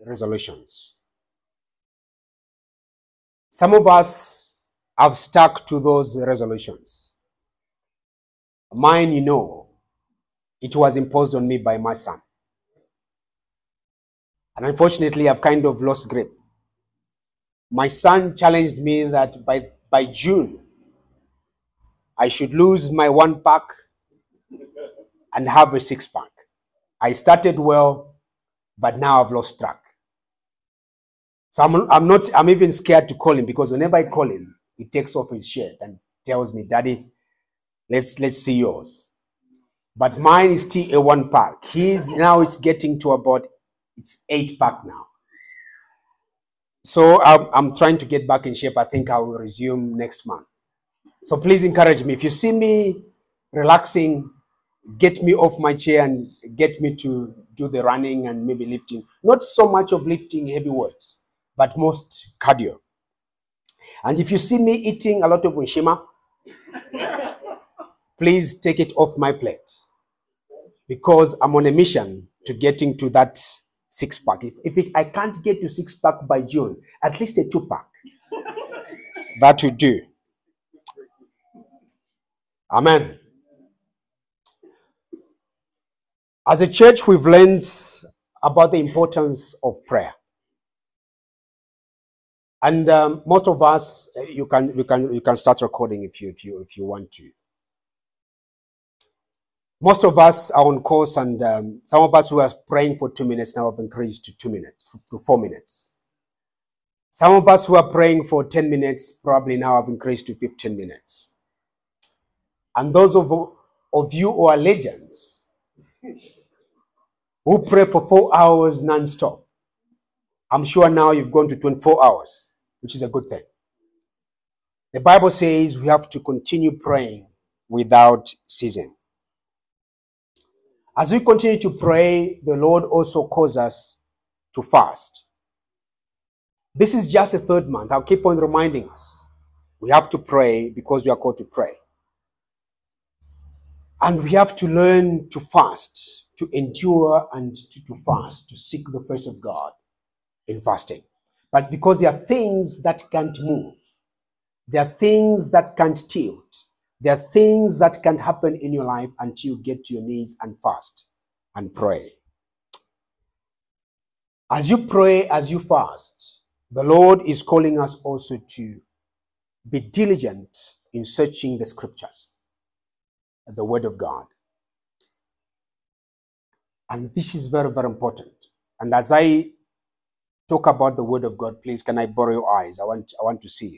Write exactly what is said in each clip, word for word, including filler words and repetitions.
resolutions. Some of us have stuck to those resolutions. Mine, you know, it was imposed on me by my son. And unfortunately, I've kind of lost grip. My son challenged me that by, by June, I should lose my one pack and have a six pack. I started well, but now I've lost track. So I'm, I'm not, I'm even scared to call him, because whenever I call him, he takes off his shirt and tells me, Daddy, let's, let's see yours. But mine is still a one pack. He's now, it's getting to about, it's eight pack now. So I'm, I'm trying to get back in shape. I think I will resume next month. So please encourage me. If you see me relaxing, get me off my chair and get me to do the running and maybe lifting. Not so much of lifting heavy weights, but most cardio. And if you see me eating a lot of unshima, please take it off my plate, because I'm on a mission to getting to that six pack. If, if it, I can't get to six pack by June, at least a two pack. That will do. Amen. As a church, we've learned about the importance of prayer. And um, most of us, you can you can you can start recording if you if you if you want to. Most of us are on course, and um, some of us who are praying for two minutes now have increased to two minutes to four minutes. Some of us who are praying for ten minutes probably now have increased to fifteen minutes. And those of of you who are legends, who pray for four hours non-stop, I'm sure now you've gone to twenty-four hours. Which is a good thing. The Bible says we have to continue praying without ceasing. As we continue to pray, the Lord also calls us to fast. This is just a third month. I'll keep on reminding us. We have to pray because we are called to pray. And we have to learn to fast, to endure and to, to fast, to seek the face of God in fasting. But because there are things that can't move, there are things that can't tilt, there are things that can't happen in your life until you get to your knees and fast and pray. As you pray, as you fast, the Lord is calling us also to be diligent in searching the scriptures, the word of God. And this is very, very important. And as I talk about the word of God, please, can I borrow your eyes? I want, I want to see you.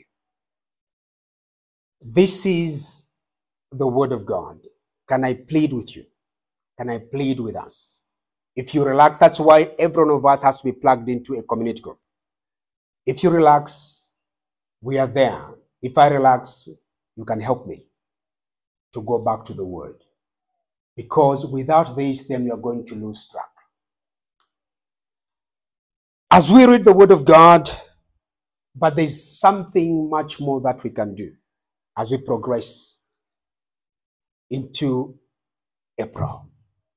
This is the word of God. Can I plead with you? Can I plead with us? If you relax, that's why every one of us has to be plugged into a community group. If you relax, we are there. If I relax, you can help me to go back to the word. Because without this, then we are going to lose track. As we read the word of God, but there's something much more that we can do as we progress into April.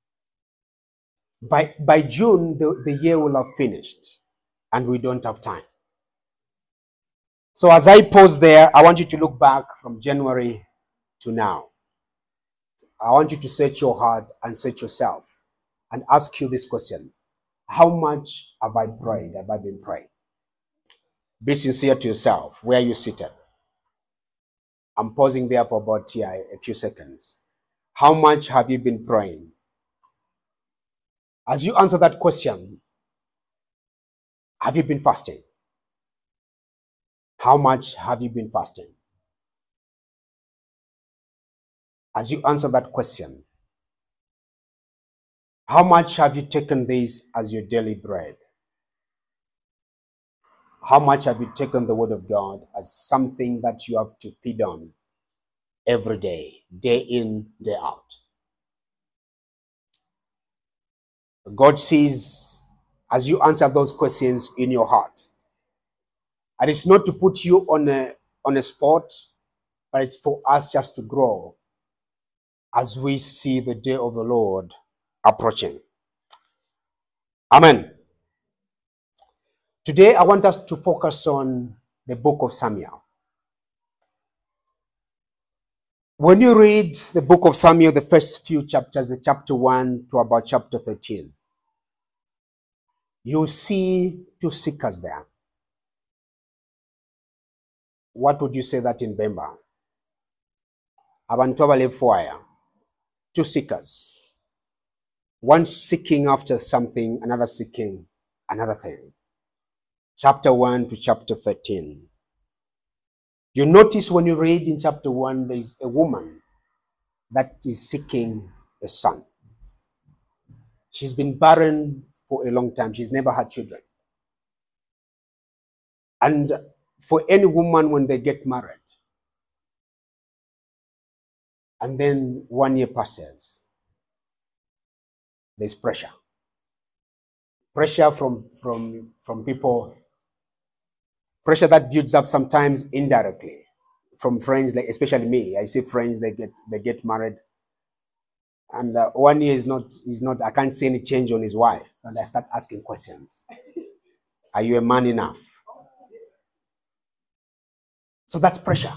By, by June, the, the year will have finished, and we don't have time. So as I pause there, I want you to look back from January to now. I want you to search your heart and search yourself and ask you this question. How much have I prayed? Have I been praying? Be sincere to yourself. Where are you seated? I'm pausing there for about yeah, a few seconds. How much have you been praying? As you answer that question, have you been fasting? How much have you been fasting? As you answer that question, how much have you taken this as your daily bread? How much have you taken the word of God as something that you have to feed on every day, day in, day out? God sees as you answer those questions in your heart. And it's not to put you on a, on a spot, but it's for us just to grow as we see the day of the Lord approaching. Amen. Today, I want us to focus on the book of Samuel. When you read the book of Samuel, the first few chapters, the chapter one to about chapter thirteen, you see two seekers there. What would you say that in Bemba? Abantu abalefuaya. Two seekers. One seeking after something, another seeking another thing. Chapter one to chapter thirteen. You notice when you read in chapter one, there is a woman that is seeking a son. She's been barren for a long time. She's never had children. And for any woman, when they get married, and then one year passes, there's pressure. Pressure from, from, from people, pressure that builds up sometimes indirectly from friends, like especially me. I see friends, they get they get married, and uh, one year is not is not. I can't see any change on his wife, and I start asking questions. Are you a man enough? So that's pressure.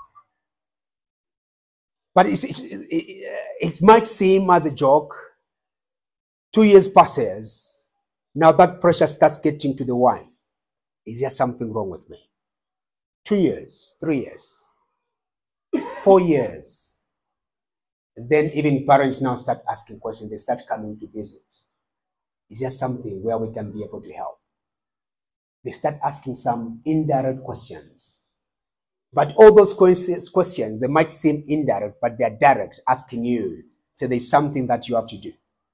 But it's, it's, it, it might seem as a joke. Two years passes. Now that pressure starts getting to the wife. Is there something wrong with me? Two years, three years, four years. Then even parents now start asking questions. They start coming to visit. Is there something where we can be able to help? They start asking some indirect questions. But all those questions, they might seem indirect, but they're direct, asking you. So there's something that you have to do.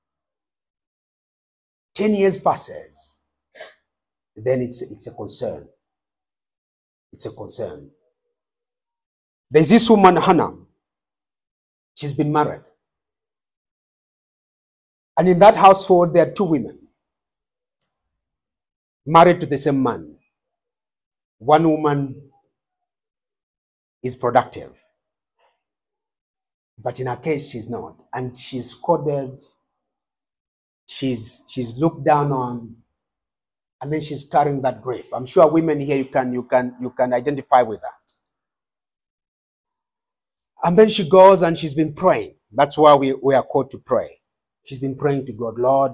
Ten years passes. Then it's, it's a concern. It's a concern. There's this woman, Hannah. She's been married. And in that household, there are two women married to the same man. One woman is productive. But in her case, she's not. And she's coded, she's, she's looked down on, and then she's carrying that grief. I'm sure women here, you can, you can, you can identify with that. And then she goes and she's been praying. That's why we, we are called to pray. She's been praying to God, Lord,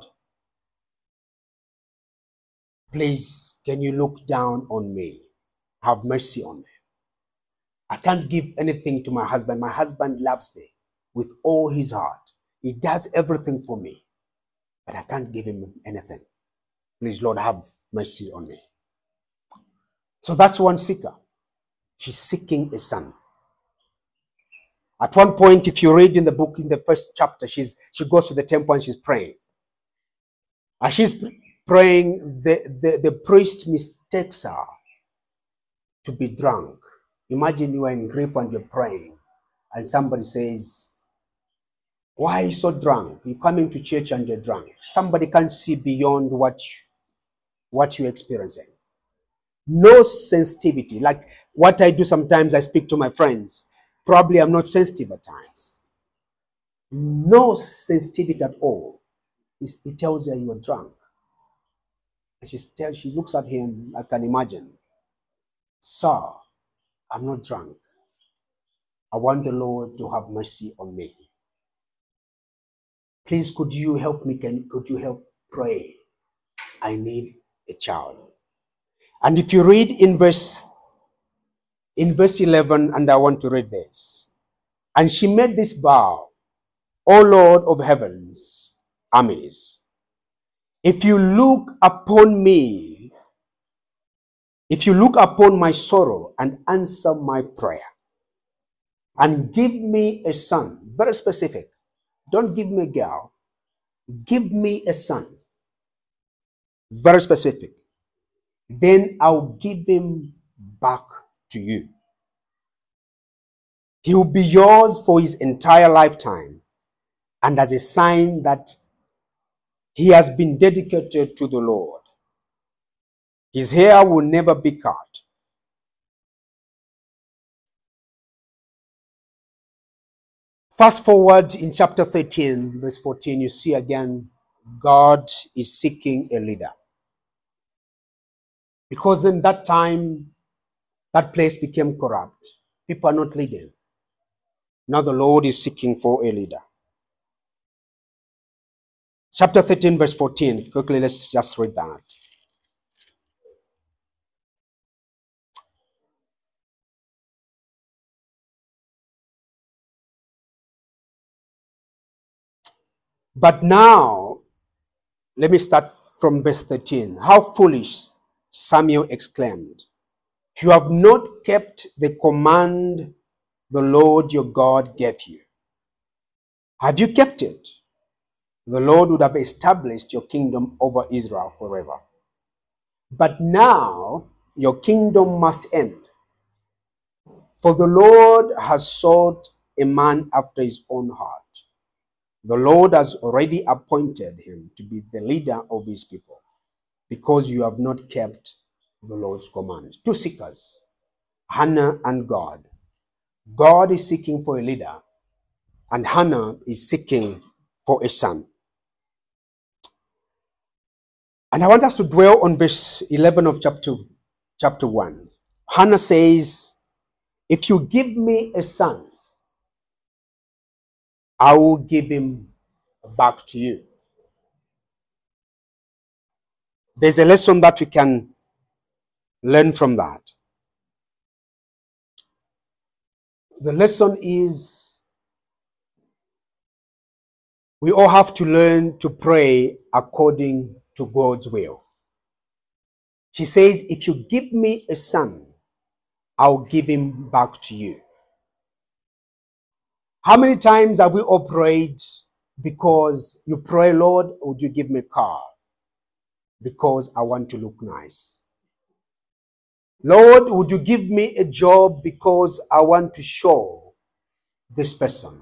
please, can you look down on me? Have mercy on me. I can't give anything to my husband. My husband loves me with all his heart. He does everything for me, but I can't give him anything. Please, Lord, have mercy on me. So that's one seeker. She's seeking a son. At one point, if you read in the book, in the first chapter, she's she goes to the temple and she's praying. As she's praying, the, the, the priest mistakes her to be drunk. Imagine you are in grief and you're praying, and somebody says, why are you so drunk? You're coming to church and you're drunk. Somebody can't see beyond what, what you're experiencing. No sensitivity. Like what I do sometimes, I speak to my friends. Probably I'm not sensitive at times. No sensitivity at all. He tells her you are drunk. And she, tells, she looks at him, I can imagine. Sir, I'm not drunk. I want the Lord to have mercy on me. Please, could you help me? Can, could you help pray? I need a child. And if you read in verse, in verse eleven, and I want to read this. And she made this vow, O Lord of heavens, armies, if you look upon me, if you look upon my sorrow and answer my prayer, and give me a son, very specific. Don't give me a girl. Give me a son. Very specific. Then I'll give him back to you. He will be yours for his entire lifetime, and as a sign that he has been dedicated to the Lord. His hair will never be cut. Fast forward in chapter thirteen, verse fourteen, you see again, God is seeking a leader. Because in that time, that place became corrupt. People are not leading. Now the Lord is seeking for a leader. Chapter thirteen, verse fourteen. Quickly, let's just read that. But now, let me start from verse thirteen. How foolish, Samuel exclaimed. You have not kept the command the Lord your God gave you. Have you kept it? The Lord would have established your kingdom over Israel forever. But now your kingdom must end. For the Lord has sought a man after his own heart. The Lord has already appointed him to be the leader of his people, because you have not kept the Lord's command. Two seekers, Hannah and God. God is seeking for a leader, and Hannah is seeking for a son. And I want us to dwell on verse eleven of chapter, chapter one. Hannah says, if you give me a son, I will give him back to you. There's a lesson that we can learn from that. The lesson is we all have to learn to pray according to God's will. She says, if you give me a son, I'll give him back to you. How many times have we all prayed because you pray, Lord, would you give me a car? Because I want to look nice. Lord, would you give me a job because I want to show this person?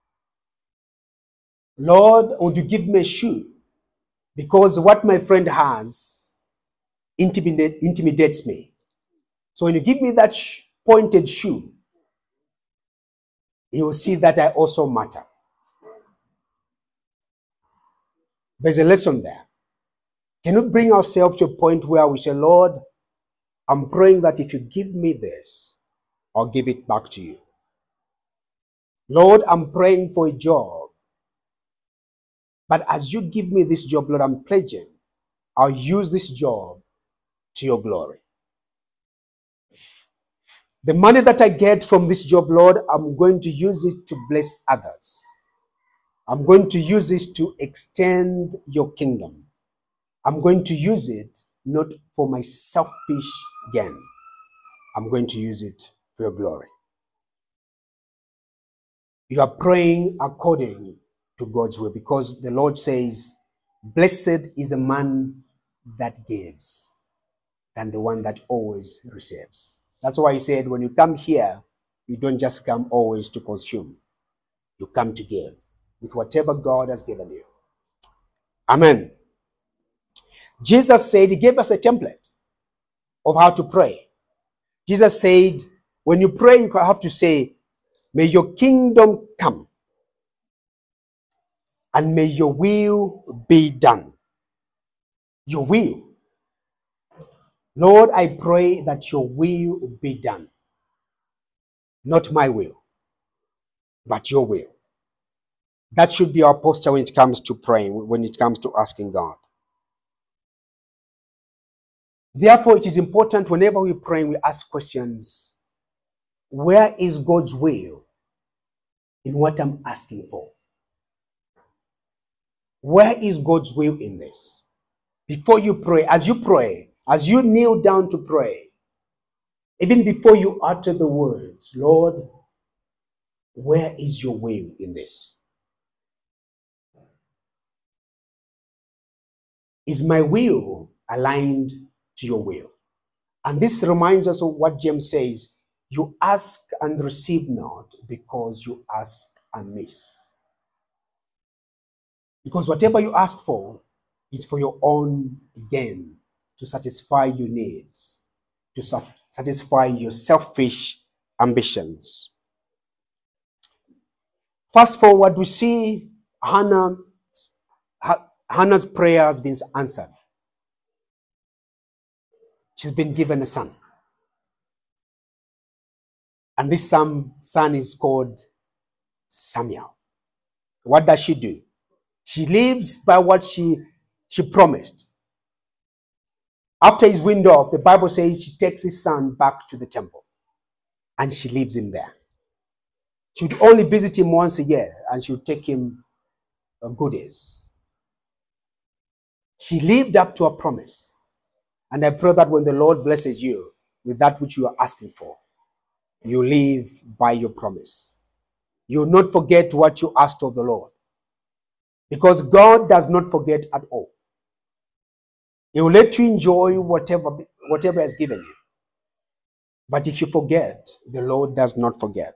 Lord, would you give me a shoe? Because what my friend has intimidate, intimidates me. So when you give me that sh- pointed shoe, you will see that I also matter. There's a lesson there. Can we bring ourselves to a point where we say, Lord, I'm praying that if you give me this, I'll give it back to you. Lord, I'm praying for a job. But as you give me this job, Lord, I'm pledging, I'll use this job to your glory. The money that I get from this job, Lord, I'm going to use it to bless others. I'm going to use it to extend your kingdom. I'm going to use it not for my selfish gain. I'm going to use it for your glory. You are praying according to God's will, because the Lord says, blessed is the man that gives than the one that always receives. That's why he said, when you come here, you don't just come always to consume. You come to give with whatever God has given you. Amen. Jesus said, he gave us a template of how to pray. Jesus said, when you pray, you have to say, may your kingdom come and may your will be done. Your will. Lord, I pray that your will be done. Not my will, but your will. That should be our posture when it comes to praying, when it comes to asking God. Therefore, it is important whenever we pray, we ask questions. Where is God's will in what I'm asking for? Where is God's will in this? Before you pray, as you pray, as you kneel down to pray, even before you utter the words, Lord, where is your will in this? Is my will aligned to your will? And this reminds us of what James says, you ask and receive not because you ask amiss. Because whatever you ask for is for your own gain, to satisfy your needs, to satisfy your selfish ambitions. Fast forward, we see Hannah, Hannah's prayer has been answered. she's been given a son. And this son, son is called Samuel. What does she do? She lives by what she, she promised. After he's weaned off, the Bible says she takes his son back to the temple and she leaves him there. She would only visit him once a year and she would take him uh, goodies. She lived up to her promise. And I pray that when the Lord blesses you with that which you are asking for, you live by your promise. You will not forget what you asked of the Lord. Because God does not forget at all. He will let you enjoy whatever, whatever He has given you. But if you forget, the Lord does not forget.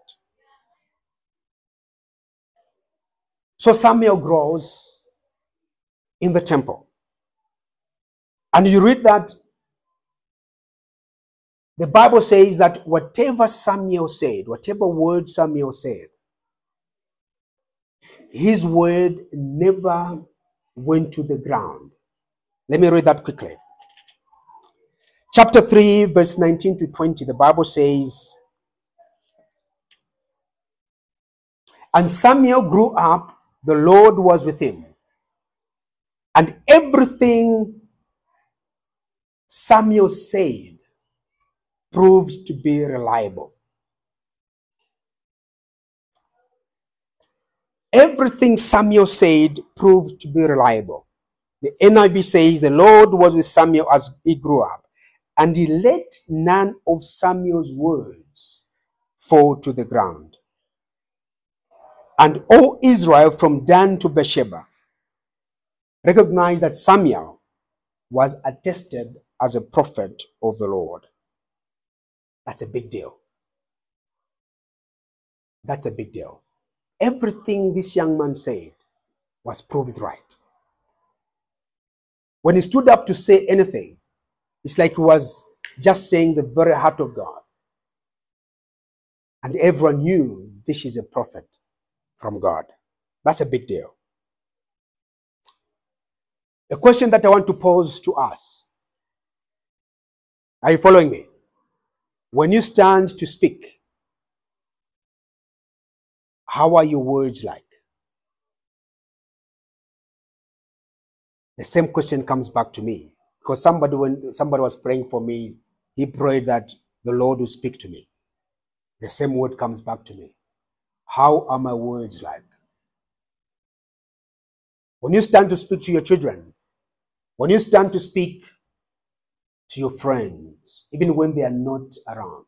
So Samuel grows in the temple. And you read that the Bible says that whatever Samuel said, whatever word Samuel said, his word never went to the ground. Let me read that quickly. Chapter three, verse nineteen to twenty, the Bible says, and Samuel grew up, the Lord was with him, and everything Samuel said proved to be reliable. Everything Samuel said proved to be reliable. The N I V says the Lord was with Samuel as he grew up, and he let none of Samuel's words fall to the ground. And all Israel from Dan to Beersheba recognized that Samuel was attested as a prophet of the Lord. That's a big deal. That's a big deal. Everything this young man said was proved right. When he stood up to say anything, it's like he was just saying the very heart of God. And everyone knew this is a prophet from God. That's a big deal. A question that I want to pose to us. Are you following me? When you stand to speak, how are your words like? The same question comes back to me. Because somebody, when somebody was praying for me, he prayed that the Lord will speak to me. The same word comes back to me. How are my words like? When you stand to speak to your children, when you stand to speak to your friends, even when they are not around,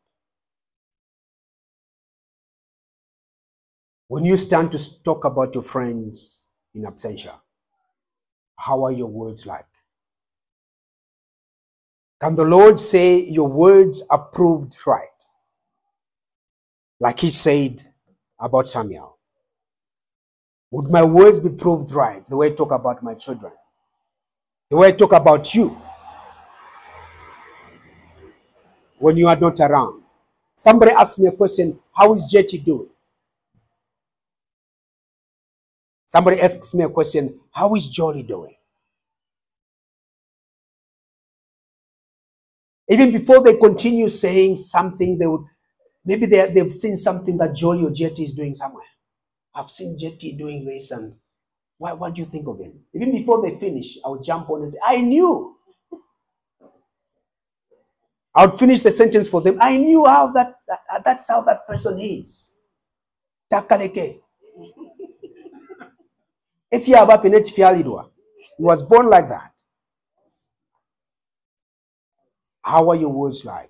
when you stand to talk about your friends in absentia, how are your words like? Can the Lord say your words are proved right? Like He said about Samuel. Would my words be proved right the way I talk about my children? The way I talk about you when you are not around? Somebody asked me a question, how is Jetty doing? Somebody asks me a question, how is Jolly doing? Even before they continue saying something, they would, maybe they, they've seen something that Jolly or Jetty is doing somewhere. I've seen Jetty doing this, and what, what do you think of him? Even before they finish, I would jump on and say, I knew. I would finish the sentence for them. I knew how that, that that's how that person is. Takaleke. If you have a pinech fialidwa, he was born like that. How are your words like?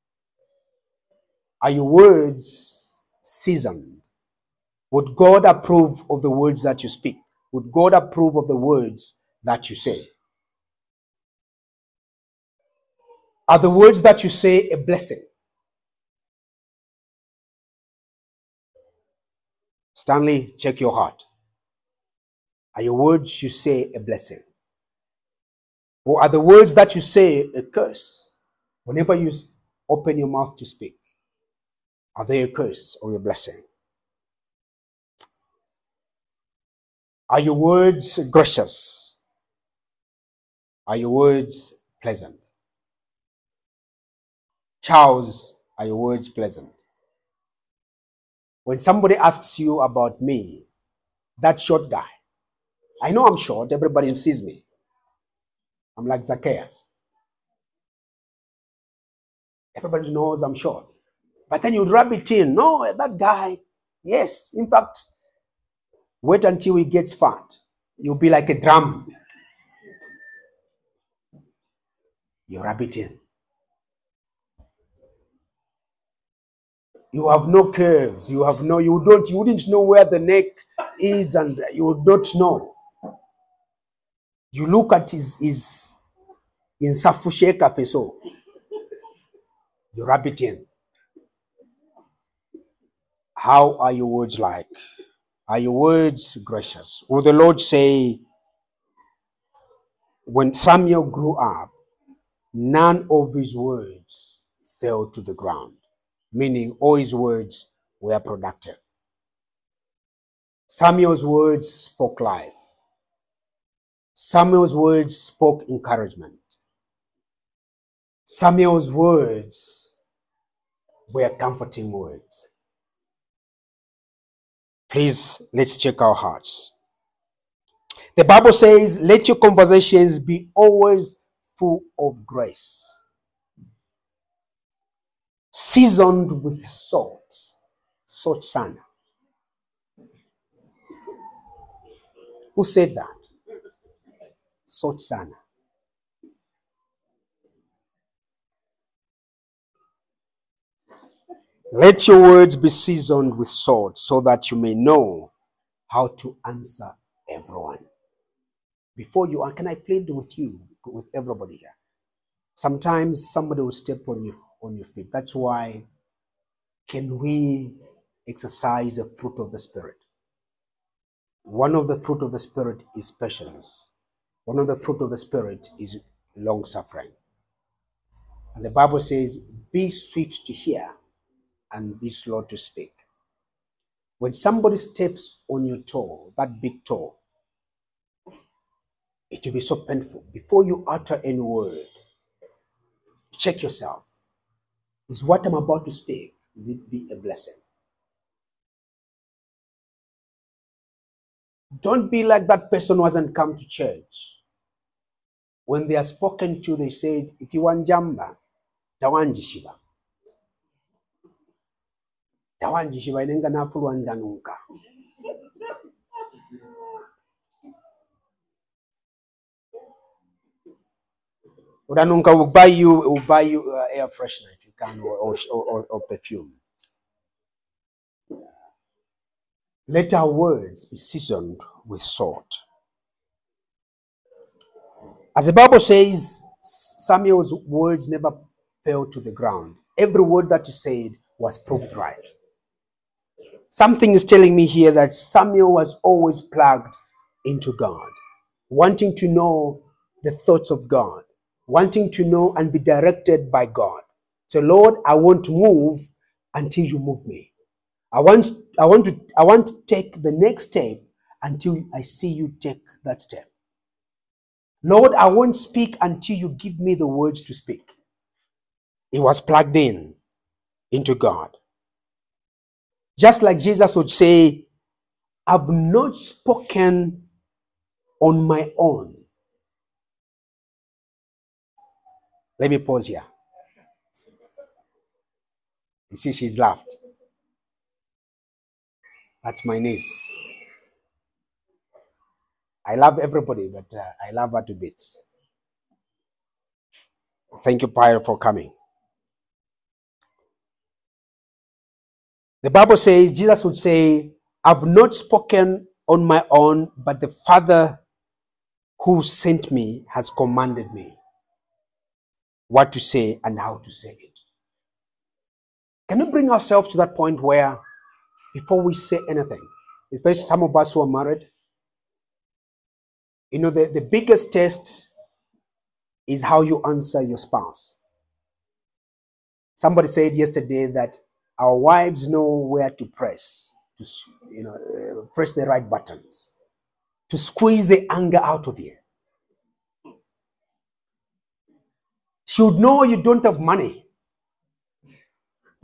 Are your words seasoned? Would God approve of the words that you speak? Would God approve of the words that you say? Are the words that you say a blessing? Stanley, check your heart. Are your words you say a blessing? Or are the words that you say a curse? Whenever you open your mouth to speak, are they a curse or a blessing? Are your words gracious? Are your words pleasant? Charles, are your words pleasant? When somebody asks you about me, that short guy, I know I'm short, everybody sees me. I'm like Zacchaeus. Everybody knows I'm short. But then you rub it in. No, that guy, yes. In fact, wait until he gets fat. You'll be like a drum. You rub it in. You have no curves. You have no, you don't, you wouldn't know where the neck is, and you would not know. You look at his, his in Safusheka Feso. You rub it in. How are your words like? Are your words gracious? Will the Lord say, when Samuel grew up, none of his words fell to the ground, meaning all his words were productive. Samuel's words spoke life. Samuel's words spoke encouragement. Samuel's words were comforting words. Please, let's check our hearts. The Bible says, let your conversations be always full of grace, seasoned with salt. Salt sana. Who said that? Salt sana. Let your words be seasoned with salt so that you may know how to answer everyone. Before you, can I plead with you, with everybody here? Sometimes somebody will step on your, on your feet. That's why, can we exercise the fruit of the Spirit? One of the fruit of the Spirit is patience. One of the fruit of the Spirit is long suffering. And the Bible says, be swift to hear and be slow to speak. When somebody steps on your toe, that big toe, it will be so painful. Before you utter any word, check yourself. Is what I'm about to speak, will it be a blessing? Don't be like that person who hasn't come to church. When they are spoken to, they said, if you want jamba, tawanji shiba. Tawanji shiba inenga nafulu andanunka. Udanunka will buy you, will buy you uh, air freshener if you can, or, or, or, or perfume. Let our words be seasoned with salt. As the Bible says, Samuel's words never fell to the ground. Every word that he said was proved right. Something is telling me here that Samuel was always plugged into God, wanting to know the thoughts of God, wanting to know and be directed by God. So, Lord, I want to move until you move me. I want, I want to, I want to take the next step until I see you take that step. Lord, I won't speak until you give me the words to speak. He was plugged in into God. Just like Jesus would say, I've not spoken on my own. Let me pause here. You see, she's laughed. That's my niece. I love everybody, but uh, I love her to bits. Thank you, Pyre, for coming. The Bible says, Jesus would say, I've not spoken on my own, but the Father who sent me has commanded me what to say and how to say it. Can we bring ourselves to that point where before we say anything, especially some of us who are married, you know, the, the biggest test is how you answer your spouse. Somebody said yesterday that our wives know where to press, to, you know, uh, press the right buttons, to squeeze the anger out of you. She would know you don't have money.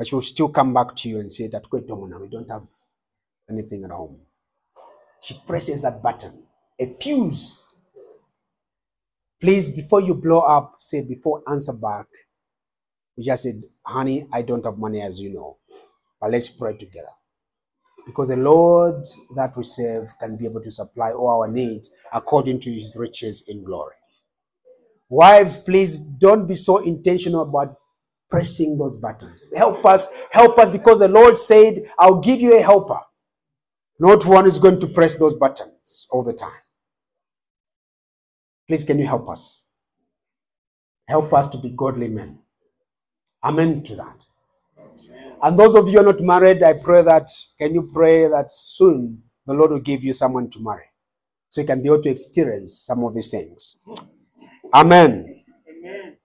But she will still come back to you and say that, "Wait, Domina, we don't have anything at home." She presses that button. A fuse. Please, before you blow up, say, before answer back, we just said, "Honey, I don't have money, as you know, but let's pray together." Because the Lord that we serve can be able to supply all our needs according to his riches in glory. Wives, please don't be so intentional about pressing those buttons. Help us, help us, because the Lord said, "I'll give you a helper." Not one is going to press those buttons all the time. Please, can you help us? Help us to be godly men. Amen to that. And those of you who are not married, I pray that, can you pray that soon the Lord will give you someone to marry, so you can be able to experience some of these things. Amen. Amen.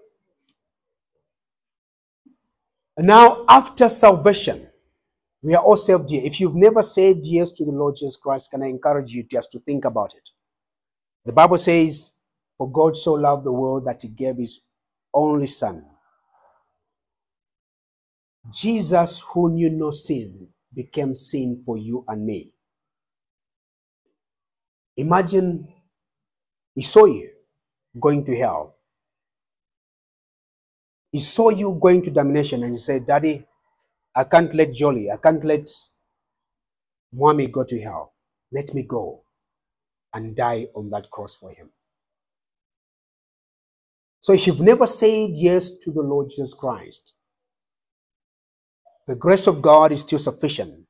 Now, after salvation, we are all saved here. If you've never said yes to the Lord Jesus Christ, can I encourage you just to think about it? The Bible says, "For God so loved the world that he gave his only son." Jesus, who knew no sin, became sin for you and me. Imagine he saw you going to hell. He saw you going to damnation and he said, "Daddy, I can't let Jolly, I can't let Mommy go to hell. Let me go and die on that cross for him." So if you've never said yes to the Lord Jesus Christ, the grace of God is still sufficient.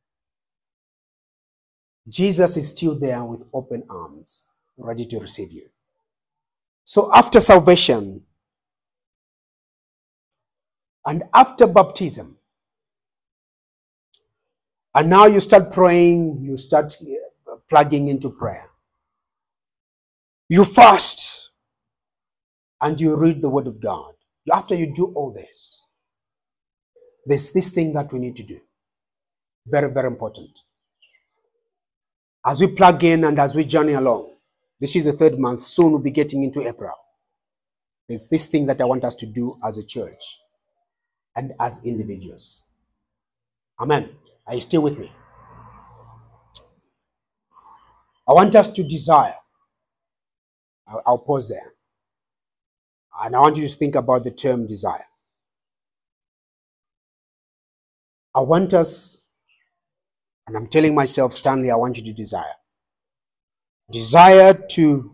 Jesus is still there with open arms, ready to receive you. So after salvation and after baptism, and now you start praying, you start plugging into prayer. You fast and you read the word of God. After you do all this, there's this thing that we need to do. Very, very important. As we plug in and as we journey along, this is the third month, soon we'll be getting into April. There's this thing that I want us to do as a church and as individuals. Amen. Are you still with me? I want us to desire. I'll, I'll pause there. And I want you to think about the term desire. I want us, and I'm telling myself, Stanley, I want you to desire. Desire to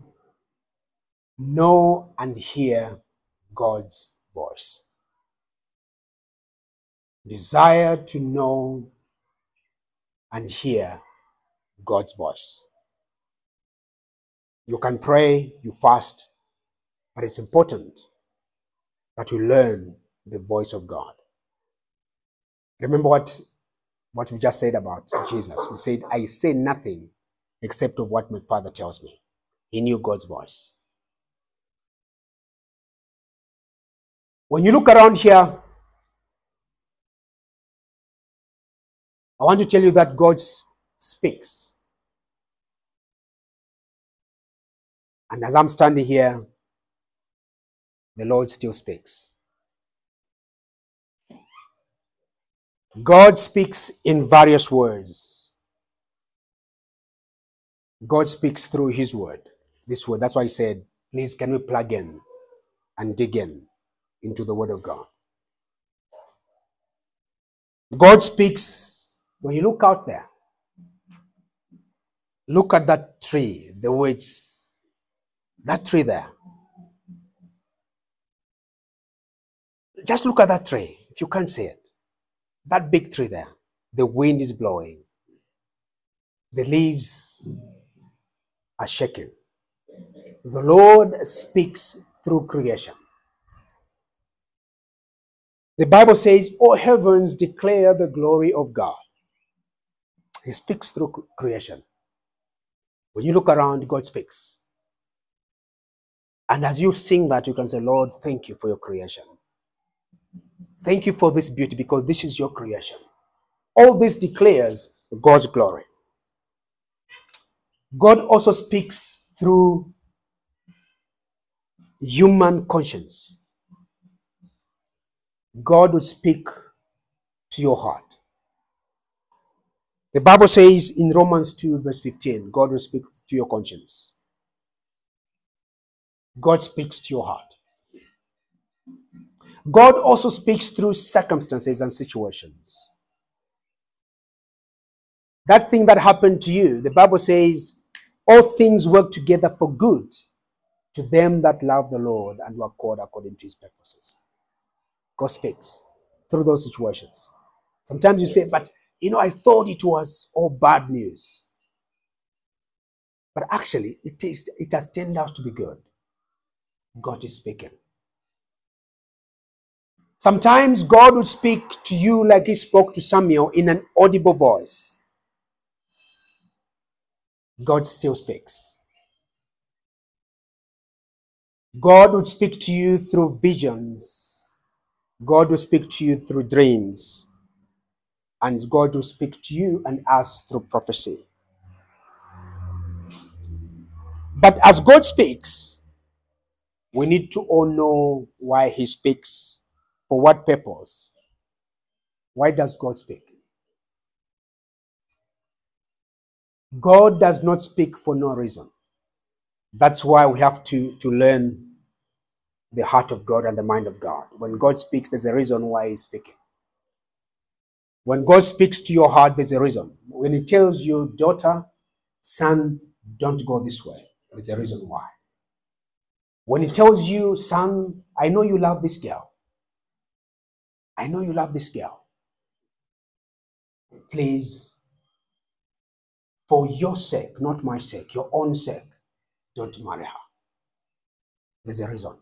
know and hear God's voice. Desire to know and hear God's voice. You can pray, you fast, but it's important that you learn the voice of God. Remember what, what we just said about Jesus. He said, "I say nothing except of what my Father tells me." He knew God's voice. When you look around here, I want to tell you that God speaks. And as I'm standing here, the Lord still speaks. God speaks in various words. God speaks through his word. This word. That's why he said, please, can we plug in and dig in into the word of God? God speaks when you look out there. Look at that tree, the words, that tree there. Just look at that tree, if you can't see it. That big tree there. The wind is blowing. The leaves are shaking. The Lord speaks through creation. The Bible says, all heavens declare the glory of God. He speaks through creation. When you look around, God speaks. And as you sing that, you can say, Lord, thank you for your creation. Thank you for this beauty, because this is your creation. All this declares God's glory. God also speaks through human conscience. God would speak to your heart. The Bible says in Romans two verse fifteen, God will speak to your conscience. God speaks to your heart. God also speaks through circumstances and situations. That thing that happened to you, the Bible says, all things work together for good to them that love the Lord and who are called according to his purposes. God speaks through those situations. Sometimes you say, but you know, I thought it was all bad news. But actually, it is, it has turned out to be good. God is speaking. Sometimes God would speak to you like he spoke to Samuel in an audible voice. God still speaks. God would speak to you through visions. God will speak to you through dreams. And God will speak to you and us through prophecy. But as God speaks, we need to all know why he speaks, for what purpose. Why does God speak? God does not speak for no reason. That's why we have to, to learn the heart of God and the mind of God. When God speaks, there's a reason why he's speaking. When God speaks to your heart, there's a reason. When he tells you, daughter, son, don't go this way, there's a reason why. When he tells you, son, I know you love this girl. I know you love this girl. Please, for your sake, not my sake, your own sake, don't marry her. There's a reason.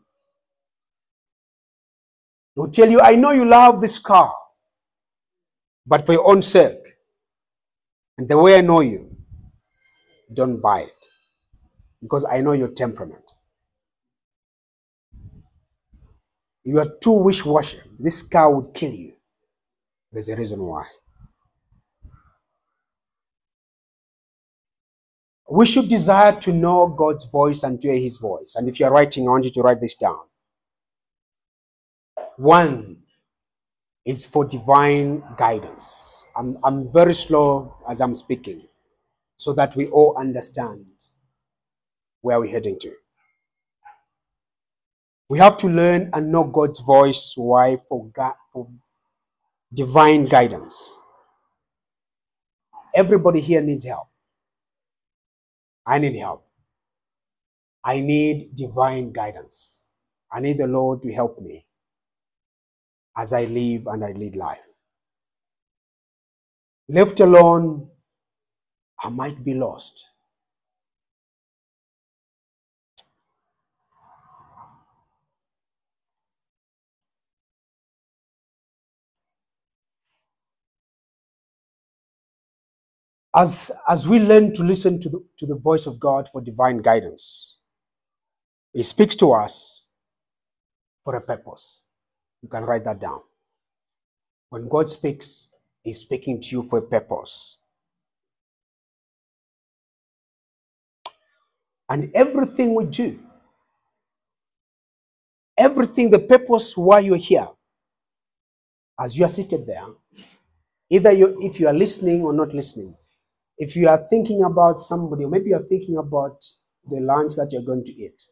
He'll tell you, I know you love this car, but for your own sake, and the way I know you, don't buy it. Because I know your temperament. You are too wish-washy. This car would kill you. There's a reason why. We should desire to know God's voice and to hear his voice. And if you're writing, I want you to write this down. One is for divine guidance. I'm, I'm very slow as I'm speaking, so that we all understand where we're heading to. We have to learn and know God's voice. Why? For, God, for divine guidance. Everybody here needs help. I need help. I need divine guidance. I need the Lord to help me as I live and I lead life. Left alone, I might be lost. As, as we learn to listen to the, to the voice of God for divine guidance, he speaks to us for a purpose. You can write that down. When God speaks, he's speaking to you for a purpose. And everything we do, everything, the purpose why you're here, as you are seated there, either you, if you are listening or not listening, if you are thinking about somebody, or maybe you're thinking about the lunch that you're going to eat,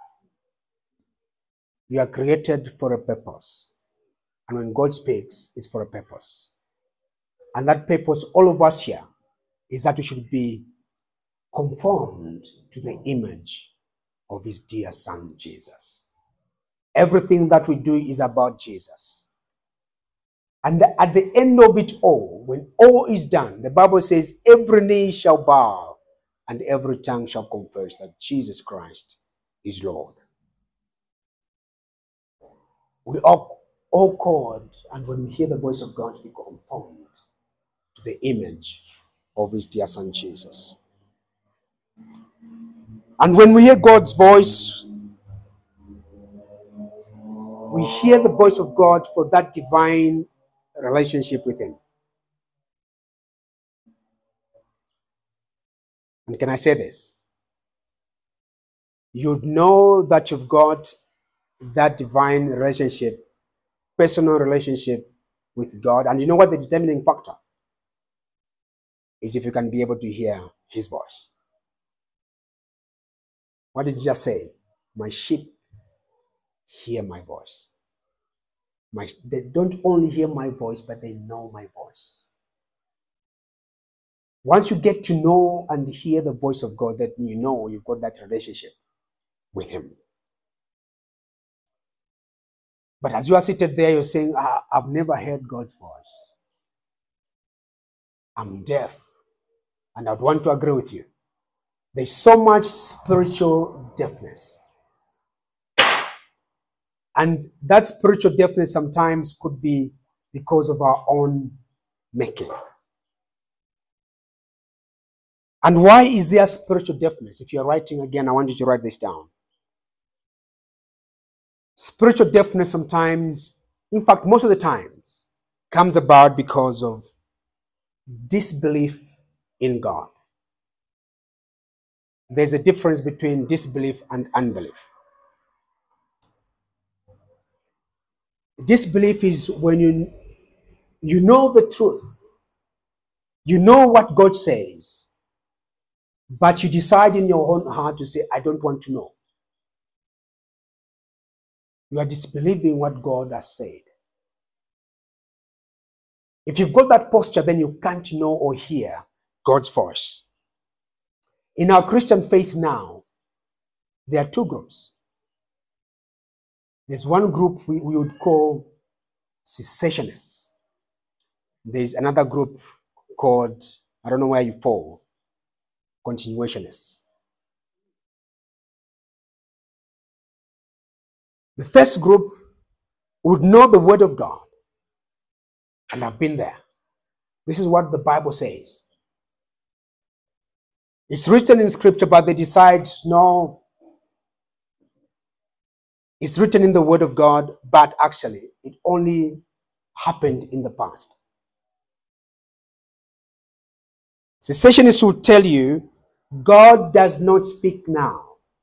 you are created for a purpose. And when God speaks, it's for a purpose. And that purpose, all of us here, is that we should be conformed to the image of his dear son, Jesus. Everything that we do is about Jesus. And at the end of it all, when all is done, the Bible says, every knee shall bow and every tongue shall confess that Jesus Christ is Lord. We are all called, and when we hear the voice of God, be conformed to the image of his dear son, Jesus. And when we hear God's voice, we hear the voice of God for that divine relationship with him. And can I say this? You know that you've got that divine relationship, personal relationship with God. And you know what the determining factor is? If you can be able to hear his voice. What did he just say? My sheep hear my voice. My, they don't only hear my voice, but they know my voice. Once you get to know and hear the voice of God, that you know you've got that relationship with him. But as you are seated there, you're saying, ah, I've never heard God's voice. I'm deaf. And I'd want to agree with you. There's so much spiritual deafness. And that spiritual deafness sometimes could be because of our own making. And why is there spiritual deafness? If you're writing again, I want you to write this down. Spiritual deafness sometimes, in fact, most of the times, comes about because of disbelief in God. There's a difference between disbelief and unbelief. Disbelief is when you, you know the truth. You know what God says, but you decide in your own heart to say, I don't want to know. You are disbelieving what God has said. If you've got that posture, then you can't know or hear God's voice. In our Christian faith now, there are two groups. There's one group we, we would call cessationists. There's another group called, I don't know where you fall, continuationists. The first group would know the word of God and have been there. This is what the Bible says. It's written in scripture, but they decide, no, it's written in the word of God, but actually it only happened in the past. Cessationists will tell you, God does not speak now.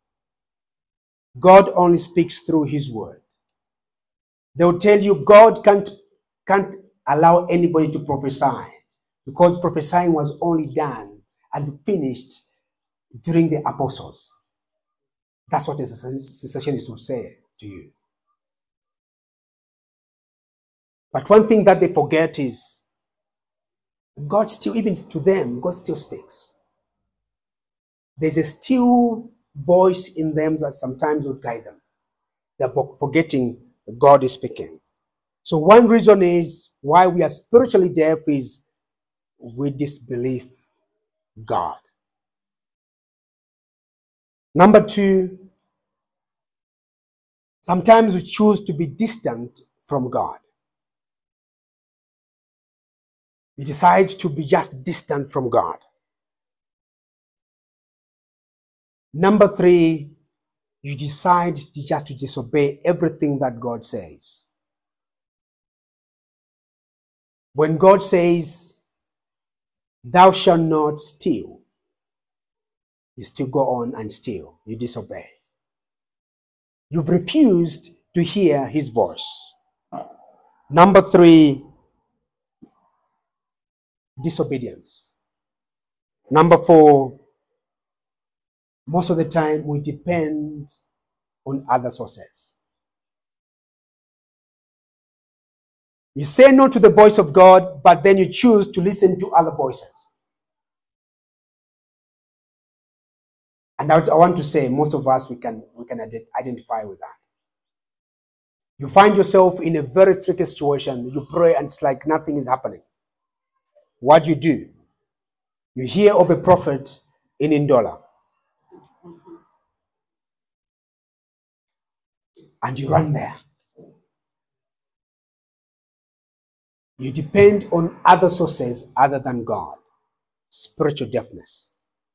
God only speaks through his word. They will tell you God can't, can't allow anybody to prophesy because prophesying was only done and finished during the apostles. That's what the cessationists will say to you. But one thing that they forget is God still, even to them, God still speaks. There's a still voice in them that sometimes would guide them. They're forgetting God is speaking. So one reason is why we are spiritually deaf is we disbelieve God. Number two, sometimes we choose to be distant from God. You decide to be just distant from God. Number three, you decide to just to disobey everything that God says. When God says, thou shalt not steal, you still go on and steal. You disobey. You've refused to hear his voice. Number three, disobedience. Number four, most of the time we depend on other sources. You say no to the voice of God, but then you choose to listen to other voices. And I want to say, most of us, we can, we can identify with that. You find yourself in a very tricky situation. You pray and it's like nothing is happening. What do you do? You hear of a prophet in Ndola. And you run there. You depend on other sources other than God. Spiritual deafness.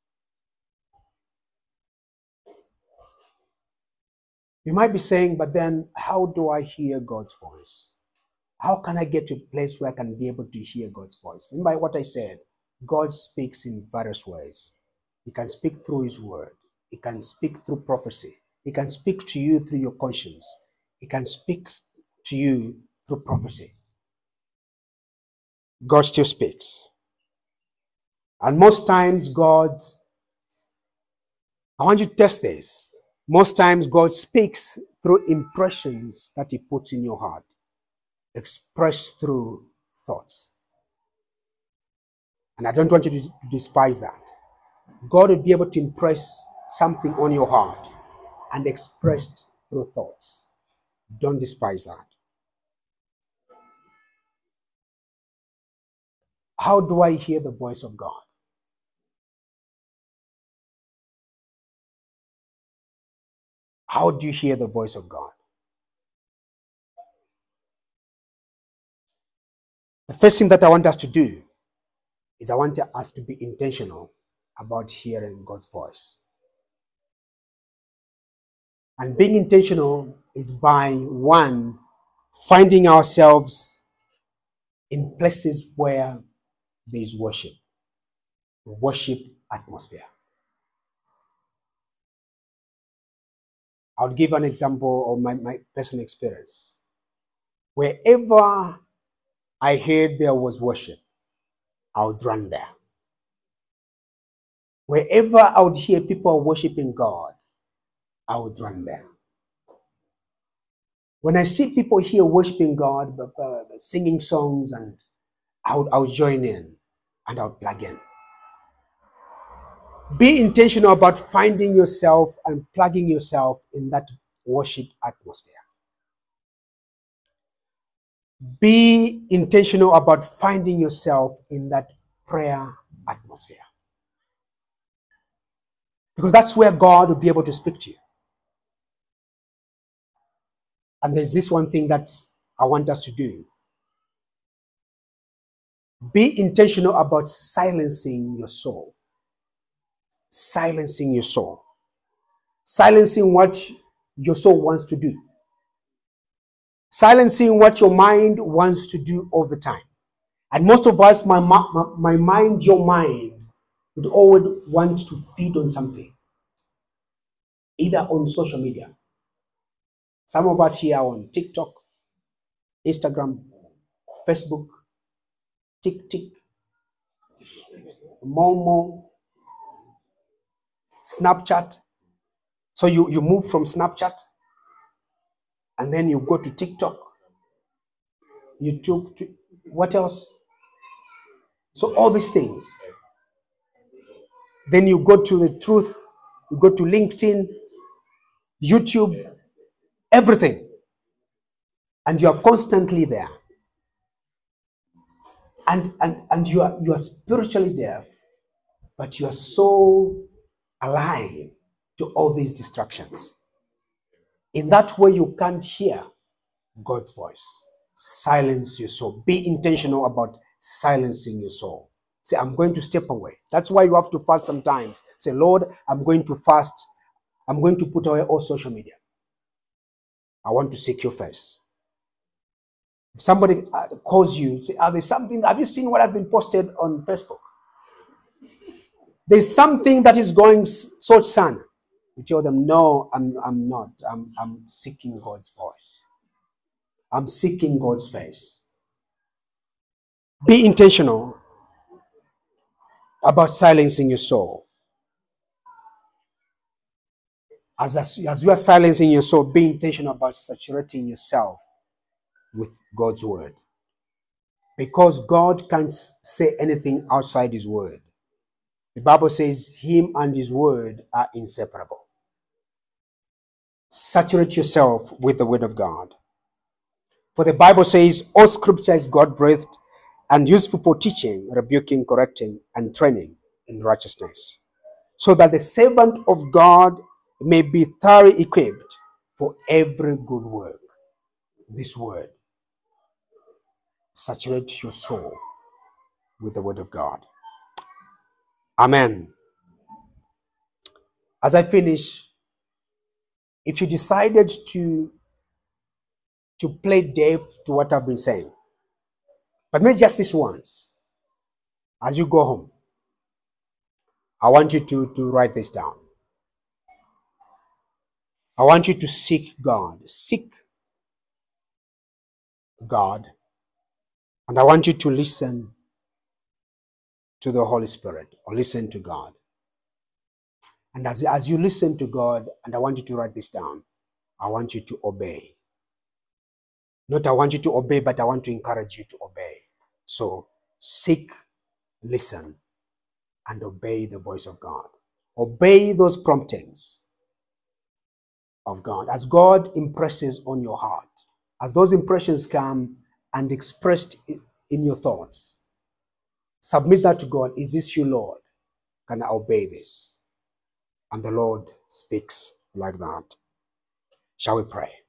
You might be saying, but then how do I hear God's voice? How can I get to a place where I can be able to hear God's voice? Remember what I said. God speaks in various ways. He can speak through his word. He can speak through prophecy. He can speak to you through your conscience. He can speak to you through prophecy. God still speaks. And most times, God, I want you to test this. Most times, God speaks through impressions that He puts in your heart, expressed through thoughts. And I don't want you to despise that. God will be able to impress something on your heart and expressed through thoughts. Don't despise that. How do I hear the voice of God? How do you hear the voice of God? The first thing that I want us to do is I want us to be intentional about hearing God's voice. And being intentional is by, one, finding ourselves in places where there is worship, worship atmosphere. I'll give an example of my, my personal experience. Wherever I heard there was worship, I would run there. Wherever I would hear people worshiping God, I would run there. When I see people here worshiping God, uh, singing songs, and I would, I would join in and I would plug in. Be intentional about finding yourself and plugging yourself in that worship atmosphere. Be intentional about finding yourself in that prayer atmosphere. Because that's where God will be able to speak to you. And there's this one thing that I want us to do. Be intentional about silencing your soul. Silencing your soul. Silencing what your soul wants to do. Silencing what your mind wants to do all the time. And most of us, my, my, my mind, your mind, would always want to feed on something. Either on social media. Some of us here on TikTok, Instagram, Facebook, TikTok, Momo, Snapchat. So you, you move from Snapchat and then you go to TikTok, YouTube, to, what else? So all these things. Then you go to the truth, you go to LinkedIn, YouTube, everything. And you are constantly there. And, and, and you are you are spiritually deaf, but you are so alive to all these distractions. In that way, you can't hear God's voice. Silence your soul. Be intentional about silencing your soul. Say, I'm going to step away. That's why you have to fast sometimes. Say, Lord, I'm going to fast. I'm going to put away all social media. I want to seek your face. If somebody calls you, say, are there something, have you seen what has been posted on Facebook? There's something that is going so sana. You tell them, no, I'm, I'm not. I'm, I'm seeking God's voice. I'm seeking God's face. Be intentional about silencing your soul. As, as you are silencing your soul, be intentional about saturating yourself with God's word. Because God can't say anything outside his word. The Bible says him and his word are inseparable. Saturate yourself with the word of God. For the Bible says all scripture is God-breathed and useful for teaching, rebuking, correcting, and training in righteousness, so that the servant of God may be thoroughly equipped for every good work. This word. Saturate your soul with the word of God. Amen. As I finish, if you decided to, to play deaf to what I've been saying, but maybe just this once, as you go home, I want you to, to write this down. I want you to seek God. Seek God And I want you to listen to the Holy Spirit, or listen to God. And as, as you listen to God, and I want you to write this down, I want you to obey. Not I want you to obey, but I want to encourage you to obey. So seek, listen, and obey the voice of God. Obey those promptings of God. As God impresses on your heart, as those impressions come and expressed in your thoughts, submit that to God. Is this you, Lord? Can I obey this? And the Lord speaks like that. Shall we pray?